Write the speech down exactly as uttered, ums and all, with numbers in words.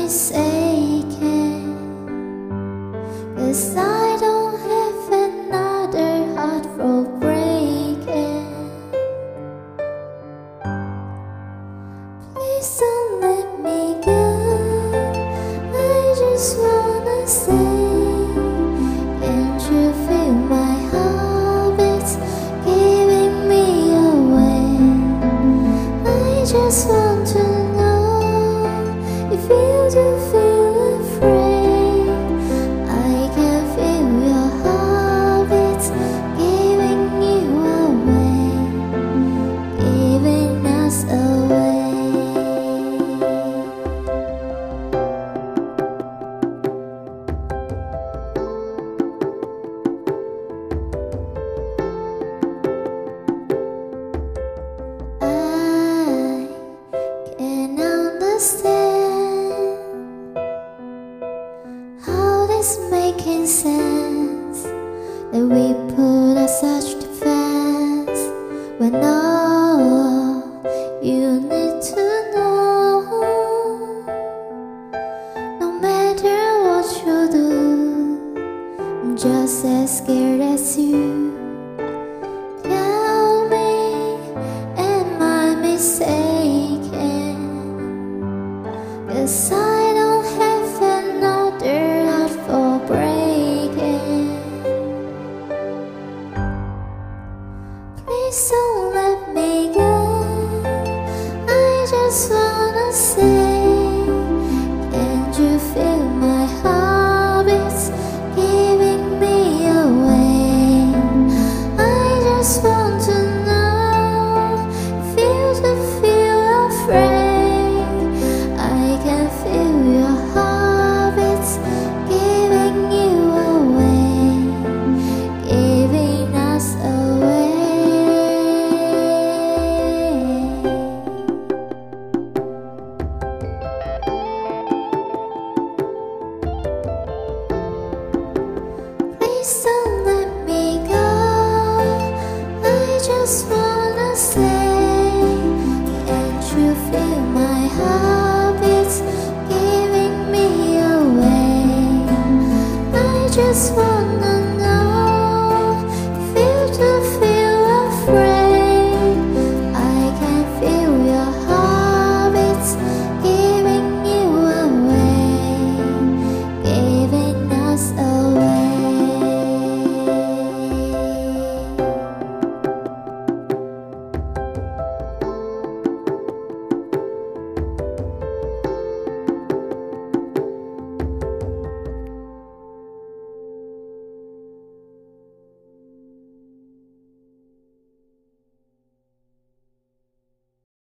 mistaken? 'Cause I don't have another heart for breaking. Please don't let me go. I just wanna say, can't you feel my heartbeats giving me away? I just want to know if you do feel afraid. I can feel your heartbeats giving you away, giving us away. How this making sense that we put up such defense when all you need to know, no matter what you do, I'm just as scared as you. Tell me, am I mistaken? 'Cause I don't have another heart for breaking. Please don't let me go. I just wanna say, can't you feel my heartbeats giving me away? I just want to know if you do feel afraid. I can feel your heartbeats giving you away, giving us away. Please don't